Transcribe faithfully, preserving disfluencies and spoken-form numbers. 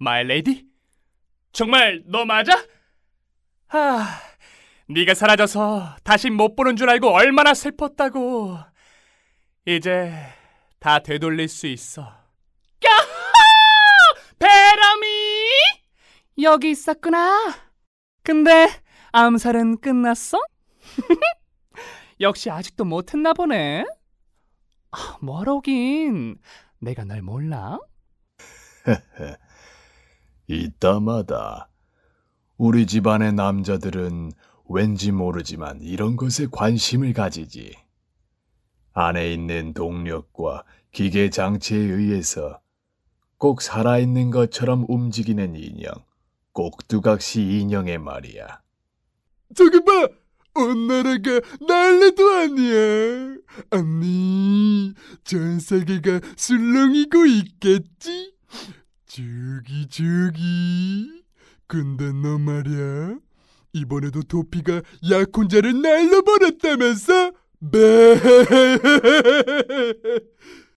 마이 레이디? 정말 너 맞아? 하, 네가 사라져서 다시 못 보는 줄 알고 얼마나 슬펐다고. 이제 다 되돌릴 수 있어. 야호! 베러미! 여기 있었구나. 근데 암살은 끝났어? 역시 아직도 못했나 보네. 아, 뭐로긴. 내가 널 몰라? 이따마다 우리 집안의 남자들은 왠지 모르지만 이런 것에 관심을 가지지. 안에 있는 동력과 기계 장치에 의해서 꼭 살아있는 것처럼 움직이는 인형, 꼭두각시 인형의 말이야. 저기 봐! 온 나라가 난리도 아니야. 아니, 전 세계가 술렁이고 있겠지? 저기 저기. 근데 너 말이야, 이번에도 도피가 약혼자를 날려버렸다면서? 배.